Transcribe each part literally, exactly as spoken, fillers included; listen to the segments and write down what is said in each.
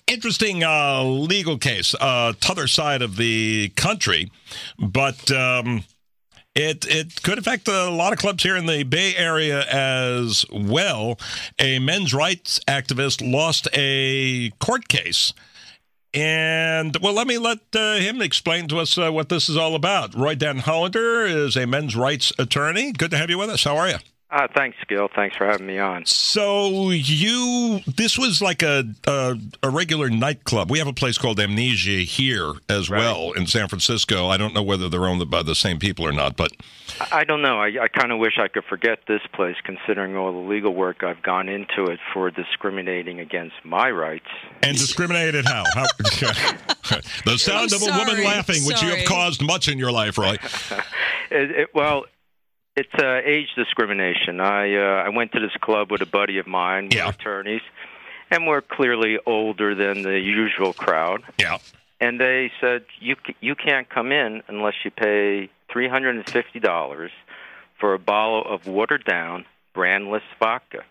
Interesting uh, legal case, uh, t'other side of the country, but um, it it could affect a lot of clubs here in the Bay Area as well. A men's rights activist lost a court case. And, well, let me let uh, him explain to us uh, what this is all about. Roy Den Hollander is a men's rights attorney. Good to have you with us. How are you? Uh, thanks, Gil. Thanks for having me on. So you, this was like a, a a regular nightclub. We have a place called Amnesia here as Right. well in San Francisco. I don't know whether they're owned by the same people or not, but I I don't know. I, I kind of wish I could forget this place, considering all the legal work I've gone into it for discriminating against my rights. and discriminated how? how the sound I'm of a woman sorry. laughing, which you have Sorry. caused much in your life, Roy. It, it, well, it's uh, age discrimination. I uh, I went to this club with a buddy of mine, we're Yeah. attorneys, and we're clearly older than the usual crowd. Yeah. And they said, you c- you can't come in unless you pay three hundred fifty dollars for a bottle of watered-down, brandless vodka.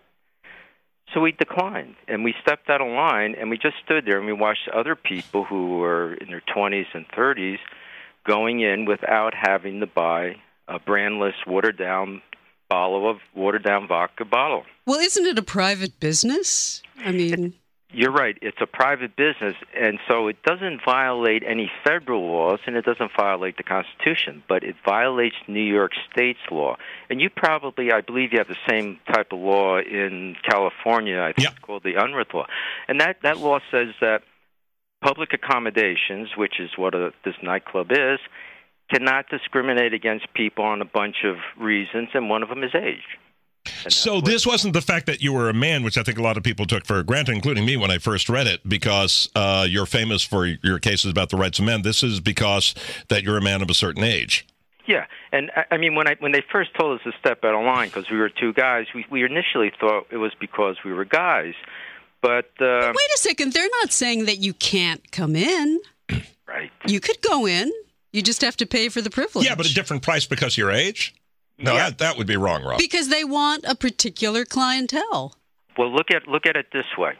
So we declined, and we stepped out of line, and we just stood there, and we watched other people who were in their twenties and thirties going in without having to buy a brandless, watered-down bottle of watered-down vodka bottle. Well, isn't it a private business? I mean, You're right. It's a private business, and so it doesn't violate any federal laws, and it doesn't violate the Constitution, but it violates New York State's law. And you probably, I believe you have the same type of law in California, I think Yeah. it's called the Unruh Law. And that, that law says that public accommodations, which is what a, this nightclub is, cannot discriminate against people on a bunch of reasons, and one of them is age. And So that's what- this wasn't the fact that you were a man, which I think a lot of people took for granted, including me when I first read it, because uh, you're famous for your cases about the rights of men. This is because that you're a man of a certain age. Yeah, and I- I mean, when I when they first told us to step out of line because we were two guys, we we initially thought it was because we were guys, but uh, wait a second. They're not saying that you can't come in. right, You could go in. You just have to pay for the privilege. Yeah, but a different price because of your age? No, Yeah. that, that would be wrong, Rob. Because they want a particular clientele. well, look at look at it this way.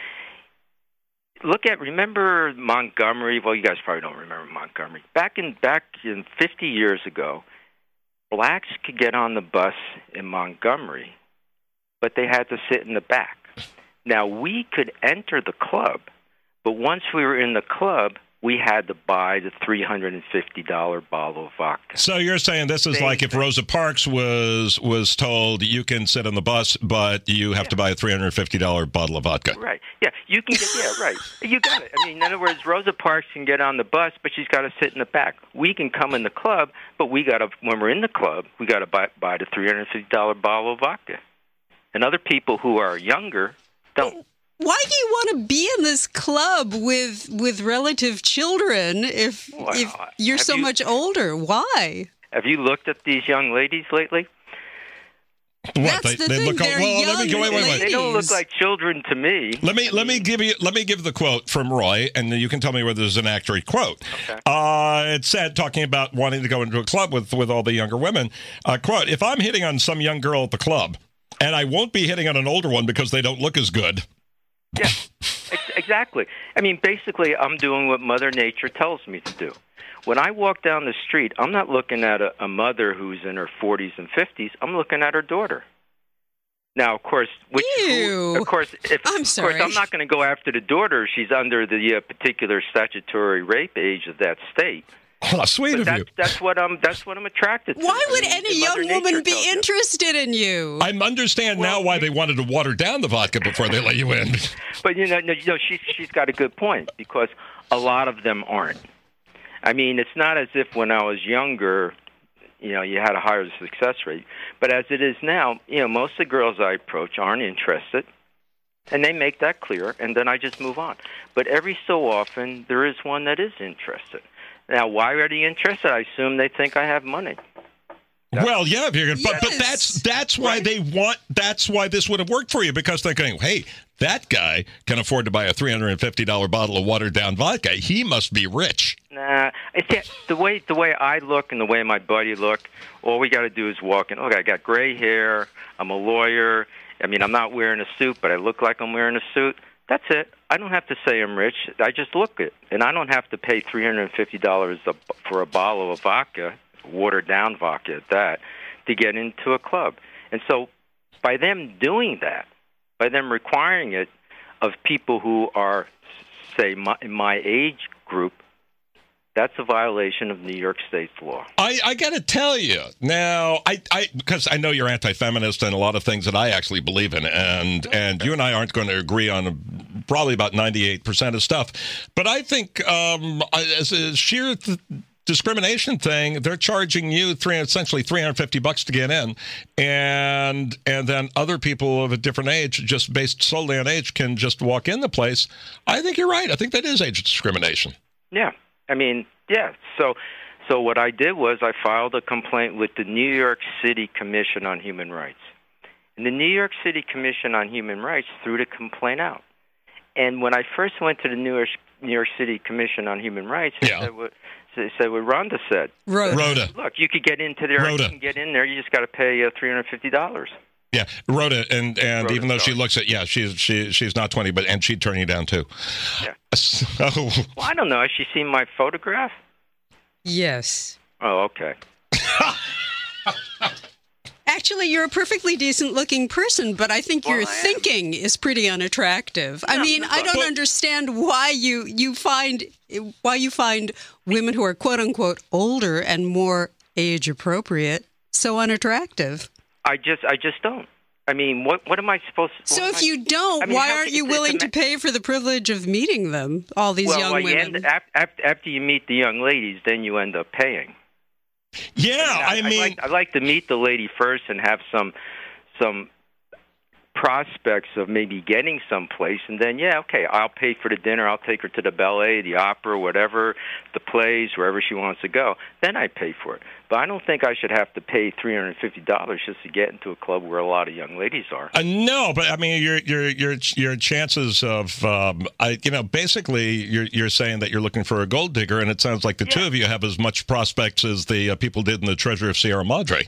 Look at remember Montgomery. Well, you guys probably don't remember Montgomery. Back in back in fifty years ago, blacks could get on the bus in Montgomery, but they had to sit in the back. Now we could enter the club, but once we were in the club, we had to buy the three hundred fifty dollars bottle of vodka. So you're saying this is Same like if thing. Rosa Parks was was told you can sit on the bus, but you have to buy a three hundred fifty dollars bottle of vodka. Right. Yeah, you can get, yeah, right. You got it. I mean, in other words, Rosa Parks can get on the bus, but she's got to sit in the back. We can come in the club, but we got to, when we're in the club, we got to buy, buy the three hundred fifty dollars bottle of vodka. And other people who are younger don't. Why do you want to be in this club with with relative children if Well, if you're have so you- much older? Why? Have you looked at these young ladies lately? What, That's they, the they thing, look they're well, let me go wait, wait, wait. They don't look Ladies. like children to me. Let me let me give you let me give the quote from Roy, and you can tell me whether there's an accurate quote. Okay. Uh, it said, talking about wanting to go into a club with with all the younger women. Uh, quote: If I'm hitting on some young girl at the club, and I won't be hitting on an older one because they don't look as good. Yeah, ex- exactly. I mean, basically, I'm doing what Mother Nature tells me to do. When I walk down the street, I'm not looking at a, a mother who's in her forties and fifties. I'm looking at her daughter. Now, of course, which Ew. of course, if, I'm of sorry. course, I'm not going to go after the daughter. She's under the uh, particular statutory rape age of that state. Oh, sweet But of that's you. that's what I'm that's what I'm attracted to. Why I would mean, any Mother young Nature woman be tells you. interested in you? I understand Well, now why they wanted to water down the vodka before they let you in. But you know, no, you know, she's she's got a good point because a lot of them aren't. I mean, it's not as if when I was younger, you know, you had a higher success rate. But as it is now, you know, most of the girls I approach aren't interested, and they make that clear, and then I just move on. But every so often, there is one that is interested. Now, why are they interested? I assume they think I have money. Well, yeah, if you're gonna, but, but Yes. that's that's why Right. they want. That's why this would have worked for you, because they're going, hey, that guy can afford to buy a three hundred fifty dollars bottle of watered down vodka. He must be rich. Nah, it's yeah, the way the way I look and the way my buddy look. All we got to do is walk in. Okay, I got gray hair. I'm a lawyer. I mean, I'm not wearing a suit, but I look like I'm wearing a suit. That's it. I don't have to say I'm rich. I just look it, and I don't have to pay three hundred fifty dollars for a bottle of vodka, watered down vodka at that, to get into a club. And so, by them doing that, by them requiring it of people who are, say, my, in my age group, that's a violation of New York State's law. I, I got to tell you now, I, I because I know you're anti-feminist and a lot of things that I actually believe in, and and you and I aren't going to agree on probably about ninety-eight percent of stuff. But I think um, as a sheer th- discrimination thing, they're charging you three essentially three hundred fifty bucks to get in, and and then other people of a different age, just based solely on age, can just walk in the place. I think you're right. I think that is age discrimination. Yeah. I mean, yeah. So, so what I did was I filed a complaint with the New York City Commission on Human Rights, and the New York City Commission on Human Rights threw the complaint out. And when I first went to the New York New York City Commission on Human Rights, they yeah. said what they said what Rhonda said. Rhoda. Rhoda. Look, you could get into there. Rhoda. You can get in there. You just got to pay uh, three hundred fifty dollars. Yeah, Rhoda, and and Rhoda, even though she sorry. looks at, yeah, she's she she's not twenty, but and she'd turn you down too. Yeah. So, Well, I don't know. Has she seen my photograph? Yes. Oh, okay. Actually, you're a perfectly decent-looking person, but I think Well, your I am. thinking is pretty unattractive. I No, mean, I don't but- understand why you you find why you find women who are quote unquote older and more age appropriate so unattractive. I just, I just don't. I mean, what, what am I supposed to? So what am if I- you don't, I mean, why how- aren't you it's- it's willing a to ma- pay for the privilege of meeting them? All these well, young well, you women. end, after, after you meet the young ladies, then you end up paying. yeah, I I'd mean, like, I'd like to meet the lady first and have some some prospects of maybe getting someplace, and then, yeah, okay, I'll pay for the dinner. I'll take her to the ballet, the opera, whatever, the plays, wherever she wants to go. Then I pay for it. But I don't think I should have to pay three hundred fifty dollars just to get into a club where a lot of young ladies are. Uh, no, but I mean, your your your your chances of, um, I you know, basically, you're you're saying that you're looking for a gold digger, and it sounds like the Yeah. two of you have as much prospects as the uh, people did in the Treasure of Sierra Madre.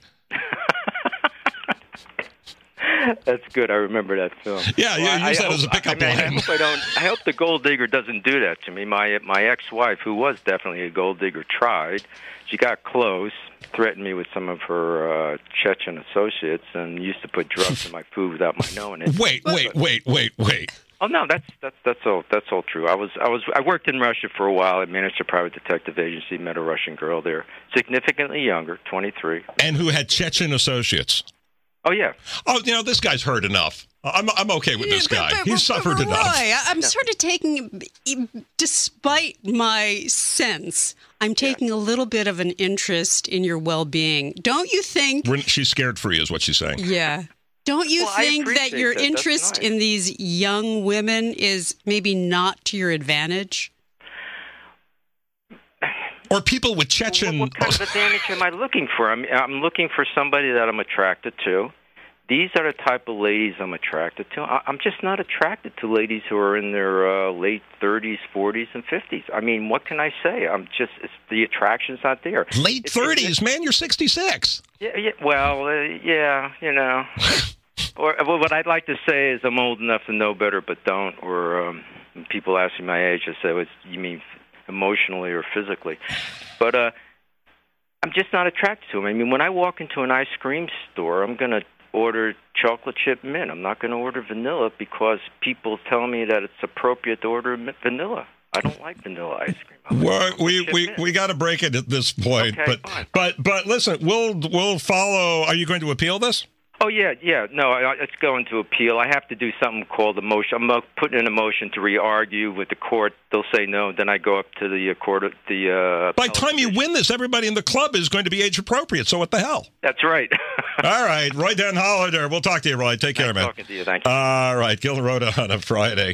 That's good. I remember that film. Yeah, you Well, I- use I that hope- as a pickup I mean, I line. hope I don't. I hope the gold digger doesn't do that to me. My my ex-wife, who was definitely a gold digger, tried. She got close, threatened me with some of her uh, Chechen associates, and used to put drugs in my food without my knowing it. Wait, wait, wait, wait, wait. Oh no, that's that's that's all that's all true. I was I was I worked in Russia for a while. I managed a private detective agency. Met a Russian girl there, significantly younger, twenty-three. And who had Chechen associates? Oh yeah. Oh, you know, this guy's heard enough. I'm I'm okay with this Yeah, guy. but- but- He's but- suffered but enough. Roy, I- I'm sort of taking, despite my sense, I'm taking a little bit of an interest in your well-being. Don't you think? We're, she's scared for you, is what she's saying. Yeah. Don't you Well, I think that appreciate your that. That's interest nice. in these young women is maybe not to your advantage? Or people with Well, Chechen. what, what kind of advantage am I looking for? I'm I'm looking for somebody that I'm attracted to. These are the type of ladies I'm attracted to. I, I'm just not attracted to ladies who are in their uh, late thirties, forties, and fifties. I mean, what can I say? I'm just it's, the attraction's not there. Late It's- thirties, man. You're sixty-six. Yeah, yeah. Well, uh, yeah, you know. Or well, what I'd like to say is I'm old enough to know better, but don't. Or um, when people ask me my age, I say, well, "You mean emotionally or physically?" But uh, I'm just not attracted to them. I mean, when I walk into an ice cream store, I'm gonna order chocolate chip mint. I'm not going to order vanilla because people tell me that it's appropriate to order mi- vanilla. I don't like vanilla ice cream. I like Well, chocolate we chip we, mint. we got to break it at this point. Okay, but fine. but but listen, we'll we'll follow. Are you going to appeal this? Oh yeah, yeah. No, I, it's going to appeal. I have to do something called a motion. I'm uh, putting in a motion to re-argue with the court. They'll say no. Then I go up to the uh, court. The uh, By the time you win this, everybody in the club is going to be age appropriate. So what the hell? That's right. All right, Roy Den Hollander. We'll talk to you, Roy. Take care, Nice man. talking to you. Thank you. All right, Gil Rhoda on a Friday.